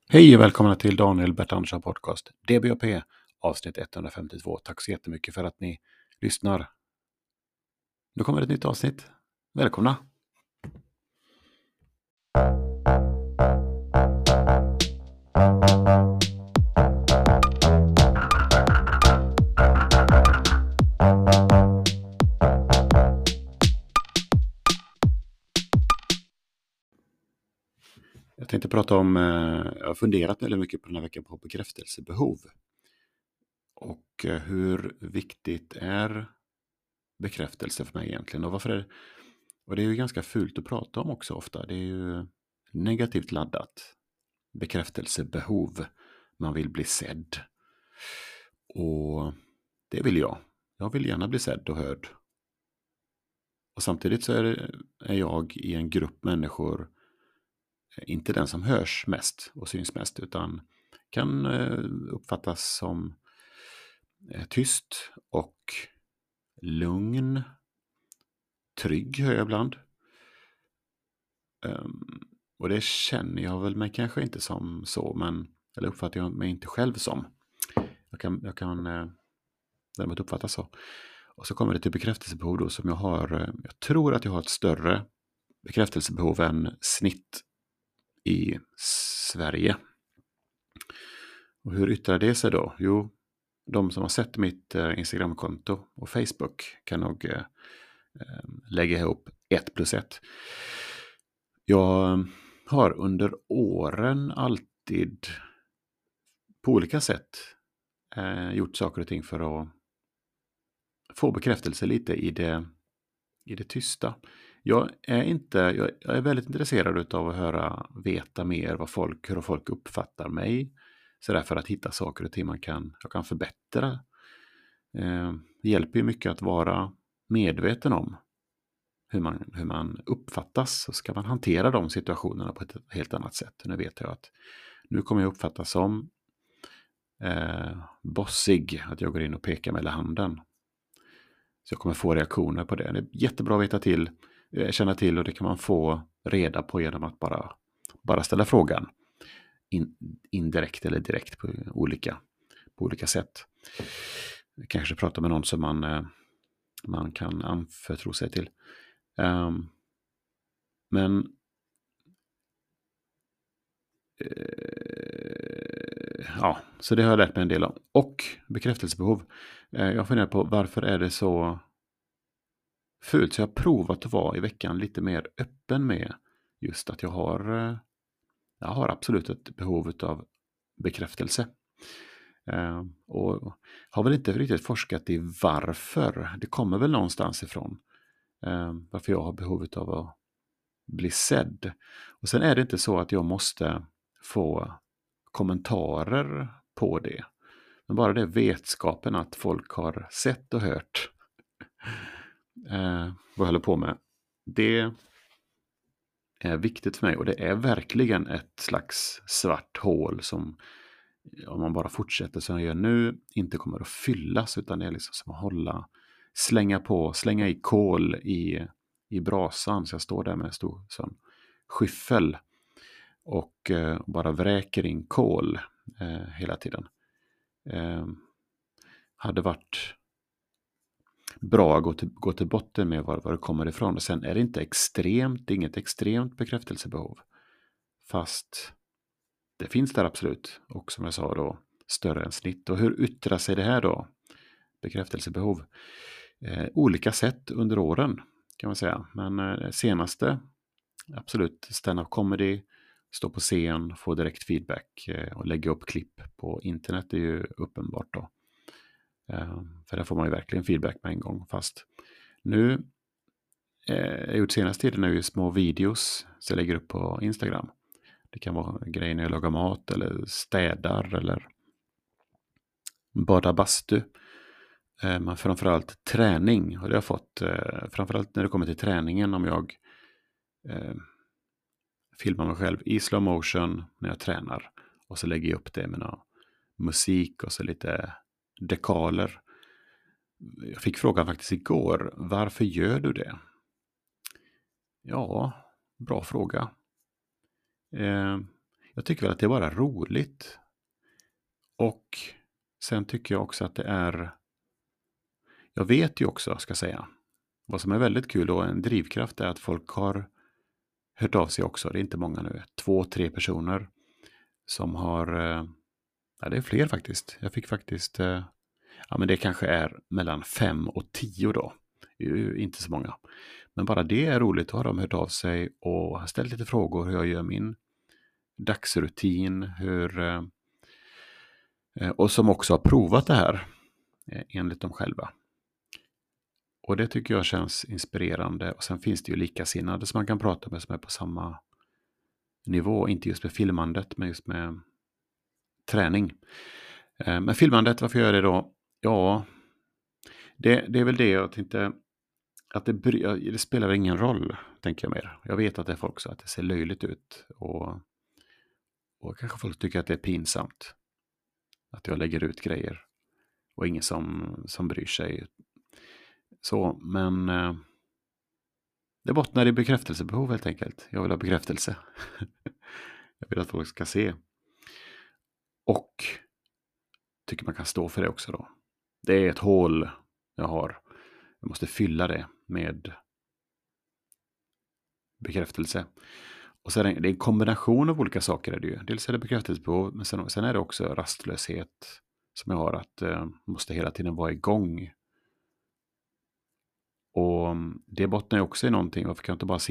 Hej och välkomna till Daniel Bert Andersson podcast DBAP avsnitt 152. Tack så jättemycket för att ni lyssnar. Nu kommer ett nytt avsnitt. Välkomna! Jag tänkte prata om, jag har funderat väldigt mycket på den här veckan på bekräftelsebehov. Och hur viktigt är bekräftelse för mig egentligen? Och varför och det är ju ganska fult att prata om också ofta. Det är ju negativt laddat. Bekräftelsebehov. Man vill bli sedd. Och det vill jag. Jag vill gärna bli sedd och hörd. Och samtidigt så är jag i en grupp människor inte den som hörs mest och syns mest, utan kan uppfattas som tyst och lugn. Trygg hör jag ibland. Och det känner jag väl mig kanske inte som så, men eller uppfattar jag mig inte själv som. Jag kan däremot uppfattas så. Och så kommer det till bekräftelsebehov då, som jag tror att jag har ett större bekräftelsebehov än snitt i Sverige. Och hur yttrar det sig då? Jo, de som har sett mitt Instagramkonto och Facebook kan nog lägga ihop 1 + 1. Jag har under åren alltid på olika sätt gjort saker och ting för att få bekräftelse lite i det tysta. Jag är väldigt intresserad av att veta mer hur folk uppfattar mig. Så därför att hitta saker och ting jag kan förbättra. Det hjälper ju mycket att vara medveten om hur man uppfattas. Så ska man hantera de situationerna på ett helt annat sätt. Nu vet jag att nu kommer jag uppfattas som bossig. Att jag går in och pekar med handen. Så jag kommer få reaktioner på det. Det är jättebra att känna till, och det kan man få reda på genom att bara ställa frågan. Indirekt eller direkt på olika sätt. Kanske prata med någon som man kan anförtro sig till. Ja, så det har jag lärt mig en del om. Och bekräftelsebehov. Jag funderar på varför är det så fult. Så jag har provat att vara i veckan lite mer öppen med just att jag har absolut ett behov av bekräftelse. Och har väl inte riktigt forskat i varför. Det kommer väl någonstans ifrån. Varför jag har behovet av att bli sedd. Och sen är det inte så att jag måste få kommentarer på det. Men bara det vetskapen att folk har sett och hört vad jag håller på med. Det är viktigt för mig, och det är verkligen ett slags svart hål som, om man bara fortsätter som jag gör nu, inte kommer att fyllas, utan det är liksom som att slänga i kol i brasan. Så jag står där med en stor sån skyffel och bara vräker in kol hela tiden. Hade varit bra att gå till botten med var det kommer ifrån. Och sen är det inget extremt bekräftelsebehov. Fast det finns där absolut. Och som jag sa då, större än snitt. Och hur yttrar sig det här då? Bekräftelsebehov. Olika sätt under åren kan man säga. Men senaste, absolut, stand-up comedy, stå på scen, få direkt feedback och lägga upp klipp på internet är ju uppenbart då. För där får man ju verkligen feedback med en gång. Fast nu jag gjort senaste tiden är ju små videos så jag lägger upp på Instagram. Det kan vara grejer när jag lagar mat eller städar eller badar bastu. Men framförallt träning har jag fått. Framförallt när det kommer till träningen, om jag filmar mig själv i slow motion när jag tränar. Och så lägger jag upp det med någon musik och så lite dekaler. Jag fick frågan faktiskt igår, varför gör du det? Ja, bra fråga. Jag tycker väl att det är bara roligt. Och sen tycker jag också att det är... Jag vet ju också, ska jag säga. Vad som är väldigt kul och en drivkraft är att folk har hört av sig också. Det är inte många nu. 2-3 personer som har... Ja, det är fler faktiskt. Jag fick faktiskt... Ja, men det kanske är mellan 5 och 10 då. Det är ju inte så många. Men bara det är roligt. Då har de hört av sig och har ställt lite frågor hur jag gör min dagsrutin. Och som också har provat det här enligt dem själva. Och det tycker jag känns inspirerande. Och sen finns det ju likasinnade som man kan prata med som är på samma nivå. Inte just med filmandet, men just med träning. Men filmandet, varför gör jag det då? Ja, det är väl det jag tänkte... Att det spelar ingen roll, tänker jag mer. Jag vet att det är folk så att det ser löjligt ut. Och kanske folk tycker att det är pinsamt. Att jag lägger ut grejer. Och ingen som bryr sig. Så, men det bottnar i bekräftelsebehov helt enkelt. Jag vill ha bekräftelse. Jag vill att folk ska se. Och tycker man kan stå för det också då. Det är ett hål jag har. Jag måste fylla det med bekräftelse. Och sen är det en kombination av olika saker. Är det ju. Dels är det bekräftelsebehov, men sen är det också rastlöshet som jag har. Att måste hela tiden vara igång. Och det bottnar ju också i någonting. Varför kan jag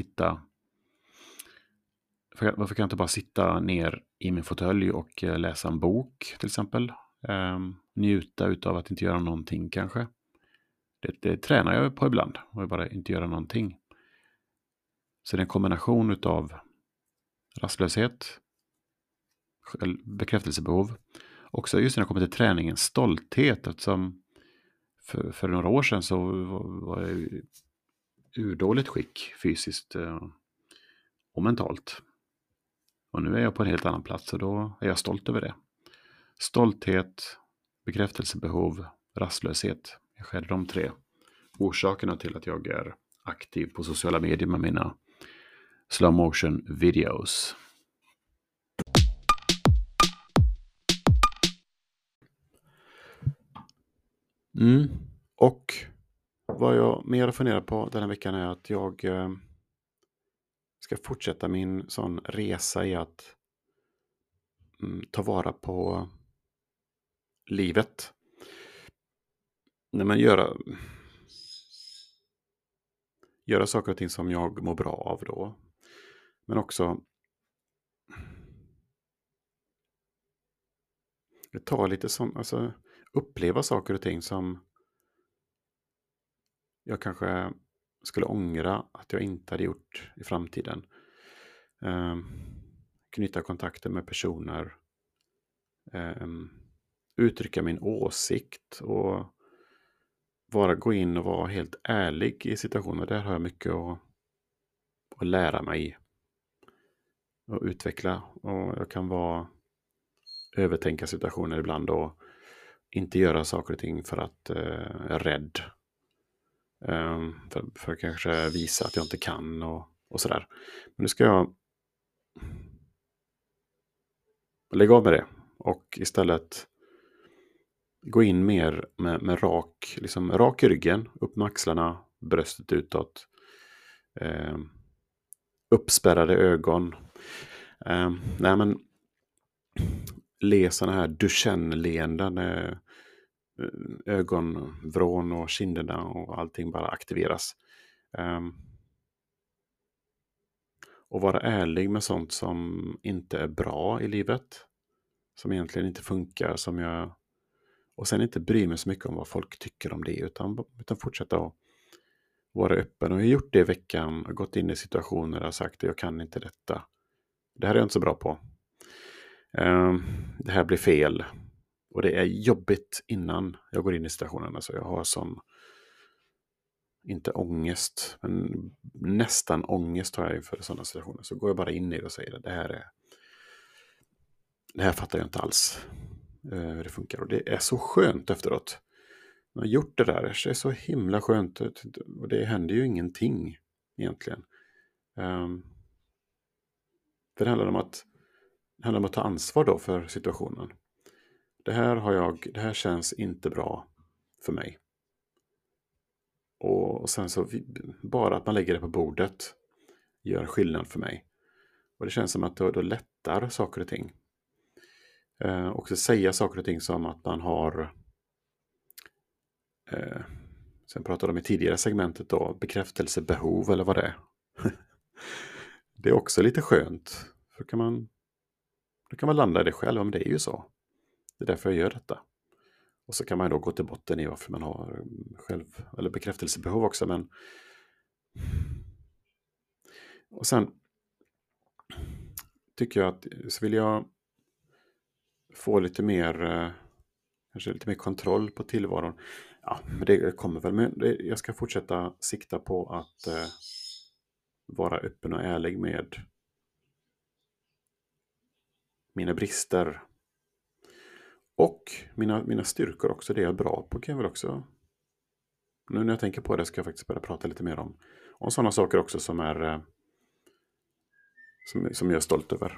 inte bara sitta ner i min fåtölj och läsa en bok till exempel. Njuta utav att inte göra någonting kanske. Det tränar jag på ibland. Och bara inte göra någonting. Så det är en kombination utav rastlöshet, bekräftelsebehov. Också just när det kommer till träningen, stolthet. Eftersom för några år sedan så var jag i urdåligt skick fysiskt och mentalt. Och nu är jag på en helt annan plats och då är jag stolt över det. Stolthet, bekräftelsebehov, rastlöshet. Jag skär de 3 orsakerna till att jag är aktiv på sociala medier med mina slow motion videos. Och vad jag mer funderar på den här veckan är att jag ska fortsätta min sån resa i att ta vara på livet. När man göra saker och ting som jag mår bra av då. Men också det tar lite som, alltså uppleva saker och ting som jag kanske skulle ångra att jag inte hade gjort i framtiden. Knyta kontakter med personer. Uttrycka min åsikt och gå in och vara helt ärlig i situationer. Där har jag mycket att lära mig och utveckla. Och jag kan övertänka situationer ibland och inte göra saker och ting för att jag är rädd. För att kanske visa att jag inte kan och sådär. Men nu ska jag lägga av med det och istället gå in mer med rak i ryggen, upp med axlarna, bröstet utåt, uppspärrade ögon. Le sådana här Duchenne-leenden, ögonvrån och kinderna och allting bara aktiveras. Och vara ärlig med sånt som inte är bra i livet. Som egentligen inte funkar. Och sen inte bry mig så mycket om vad folk tycker om det. Utan fortsätta att vara öppen. Och jag har gjort det i veckan. Jag har gått in i situationer och sagt att jag kan inte detta. Det här är jag inte så bra på. Det här blir fel. Och det är jobbigt innan jag går in i situationen. Alltså jag har sån, inte ångest, men nästan ångest har jag inför sådana situationer. Så går jag bara in i det och säger att det här fattar jag inte alls hur det funkar. Och det är så skönt efteråt. Jag har gjort det där, det är så himla skönt. Och det händer ju ingenting egentligen. För det handlar om att Det handlar om att ta ansvar då för situationen. Det här känns inte bra för mig. Och sen så bara att man lägger det på bordet gör skillnad för mig. Och det känns som att då lättar saker och ting. Också säga saker och ting som att man har, sen pratade de i tidigare segmentet då, bekräftelsebehov eller vad det är. Det är också lite skönt. Då kan man landa i det själv, om det är ju så. Det är därför jag gör detta. Och så kan man då gå till botten i varför man har eller bekräftelsebehov också. Men och sen tycker jag att så vill jag få lite mer, kanske lite mer kontroll på tillvaron. Ja, men det kommer väl. Men jag ska fortsätta sikta på att vara öppen och ärlig med mina brister. Och mina styrkor också, det jag är bra på kan jag väl också. Nu när jag tänker på det ska jag faktiskt börja prata lite mer om sådana saker också som jag är stolt över.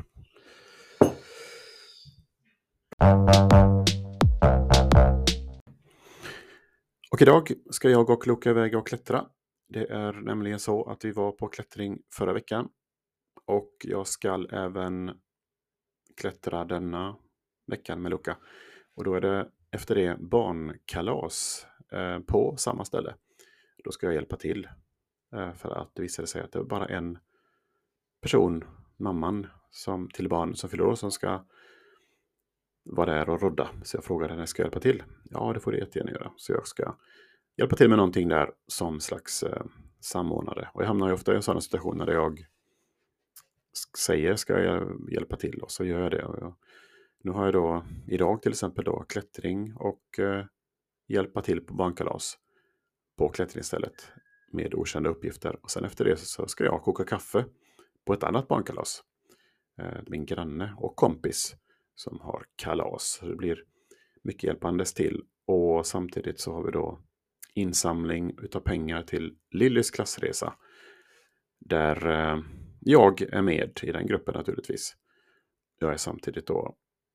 Och idag ska jag och Luca iväg och klättra. Det är nämligen så att vi var på klättring förra veckan. Och jag ska även klättra denna veckan med Luca. Och då är det efter det barnkalas på samma ställe. Då ska jag hjälpa till. För att det visade sig att det var bara en person, mamman till barn som fyller år, som ska vara där och rodda. Så jag frågade henne, ska jag hjälpa till? Ja, det får du jättegärna göra. Så jag ska hjälpa till med någonting där som slags samordnare. Och jag hamnar ju ofta i en sån situation där jag säger, ska jag hjälpa till? Och så gör jag det. Nu har jag då idag till exempel då klättring och hjälpa till på barnkalas på klättringsstället med okända uppgifter. Och sen efter det så ska jag koka kaffe på ett annat barnkalas. Min granne och kompis som har kalas. Så det blir mycket hjälpandes till. Och samtidigt så har vi då insamling utav pengar till Lillys klassresa. Där jag är med i den gruppen naturligtvis. Jag är samtidigt då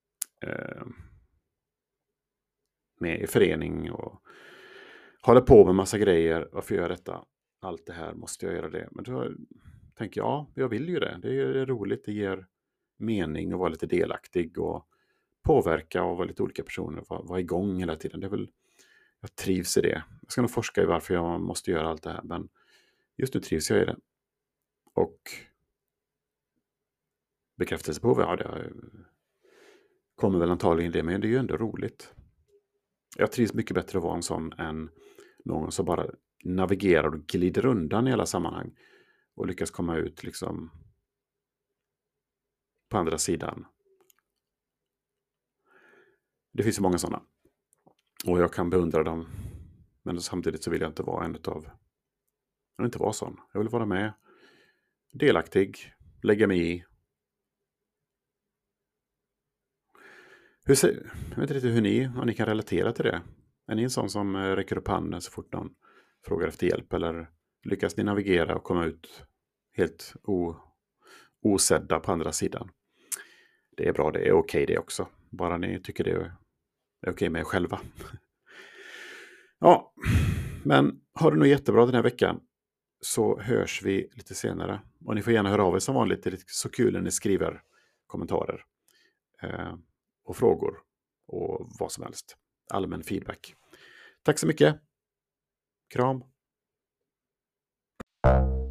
med i förening och håller på med massa grejer. Varför gör jag detta? Allt det här, måste jag göra det? Men då tänker jag vill ju det. Det är roligt, det ger mening att vara lite delaktig och påverka och vara lite olika personer, vara igång hela tiden. Det är väl, jag trivs i det. Jag ska nog forska i varför jag måste göra allt det här, men just nu trivs jag i det. Och bekräftelsebehov, ja, det kommer väl antagligen det, men det är ju ändå roligt. Jag trivs mycket bättre att vara en sån än någon som bara navigerar och glider undan i alla sammanhang och lyckas komma ut liksom på andra sidan. Det finns ju många sådana. Och jag kan beundra dem. Men samtidigt så vill jag inte vara jag vill inte vara sån. Jag vill vara med. Delaktig. Lägga mig i. Jag vet inte riktigt om ni kan relatera till det. Är ni en sån som räcker upp handen så fort någon frågar efter hjälp? Eller lyckas ni navigera och komma ut helt osedda på andra sidan? Det är bra, det är okej det också. Bara ni tycker det är okej med er själva. Ja, men har du nog jättebra den här veckan, så hörs vi lite senare. Och ni får gärna höra av er som vanligt. Det är så kul när ni skriver kommentarer och frågor och vad som helst. Allmän feedback. Tack så mycket. Kram.